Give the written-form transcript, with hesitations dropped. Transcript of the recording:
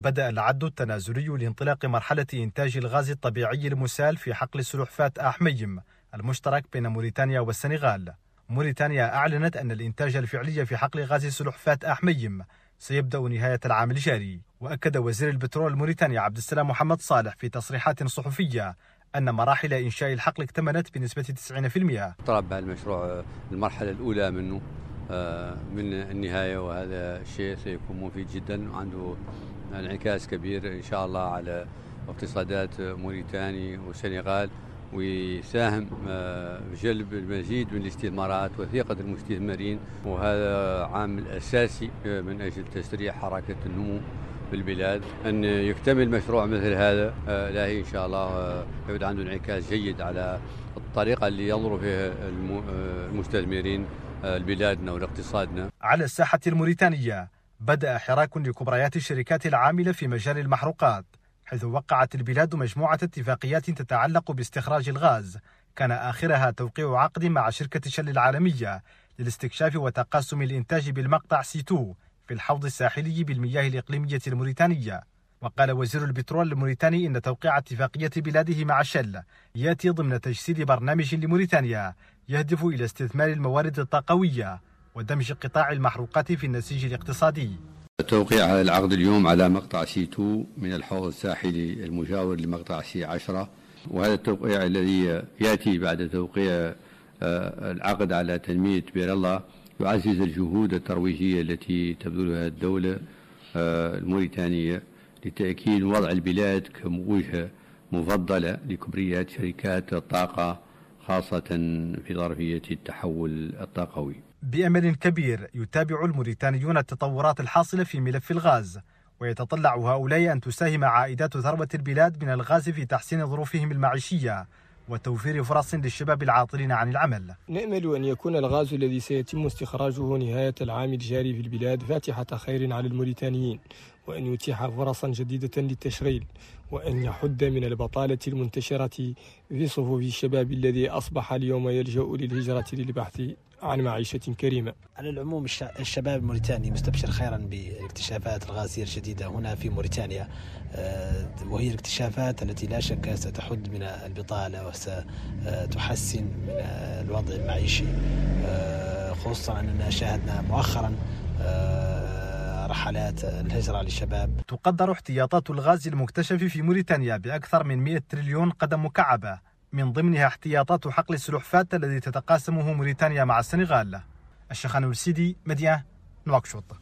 بدأ العد التنازلي لانطلاق مرحلة إنتاج الغاز الطبيعي المسال في حقل سلحفاة أحميم المشترك بين موريتانيا والسنغال. موريتانيا أعلنت أن الإنتاج الفعلي في حقل غاز سلحفاة أحميم سيبدأ نهاية العام الجاري. وأكد وزير البترول الموريتاني عبد السلام محمد صالح في تصريحات صحفية أن مراحل إنشاء الحقل اكتملت بنسبة 90%. اقترب المشروع المرحلة الأولى منه من النهاية، وهذا الشيء سيكون مفيد جدا وعنده انعكاس كبير إن شاء الله على اقتصادات موريتانيا والسنغال، ويساهم بجلب المزيد من الاستثمارات وثيقة المستثمرين، وهذا عامل أساسي من أجل تسريع حركة النمو بالبلاد. أن يكتمل مشروع مثل هذا لا إن شاء الله يعود عنده انعكاس جيد على الطريقة اللي ينظروا فيها المستثمرين بلادنا واقتصادنا. على الساحة الموريتانية بدأ حراك لكبريات الشركات العاملة في مجال المحروقات، حيث وقعت البلاد مجموعة اتفاقيات تتعلق باستخراج الغاز، كان آخرها توقيع عقد مع شركة شل العالمية للاستكشاف وتقاسم الإنتاج بالمقطع سي2 في الحوض الساحلي بالمياه الإقليمية الموريتانية. وقال وزير البترول الموريتاني إن توقيع اتفاقية بلاده مع شل يأتي ضمن تجسيد برنامج لموريتانيا يهدف إلى استثمار الموارد الطاقوية ودمج قطاع المحروقات في النسيج الاقتصادي. توقيع العقد اليوم على مقطع سي2 من الحوض الساحلي المجاور لمقطع سي10، وهذا التوقيع الذي يأتي بعد توقيع العقد على تنمية بير الله يعزز الجهود الترويجية التي تبذلها الدولة الموريتانية لتأكيد وضع البلاد كوجهة مفضلة لكبريات شركات الطاقة، خاصة في ظرفية التحول الطاقوي. بأمل كبير يتابع الموريتانيون التطورات الحاصلة في ملف الغاز، ويتطلع هؤلاء أن تساهم عائدات ثروة البلاد من الغاز في تحسين ظروفهم المعيشية وتوفير فرص للشباب العاطلين عن العمل. نأمل أن يكون الغاز الذي سيتم استخراجه نهاية العام الجاري في البلاد فاتحة خير على الموريتانيين، وأن يتيح فرصا جديدة للتشغيل، وأن يحد من البطالة المنتشرة في صفوف الشباب الذي أصبح اليوم يلجأ للهجرة للبحث عن معيشة كريمة. على العموم الشباب الموريتاني مستبشر خيرا بالاكتشافات الغازية الجديدة هنا في موريتانيا، وهي الاكتشافات التي لا شك ستحد من البطالة وستحسن من الوضع المعيشي، خصوصا أننا شاهدنا مؤخرا رحلات الهجرة للشباب. تقدر احتياطات الغاز المكتشف في موريتانيا بأكثر من 100 تريليون قدم مكعبة، من ضمنها احتياطات حقل السلحفاة الذي تتقاسمه موريتانيا مع السنغال. الشيخان السيدي، مدينة نواكشوط.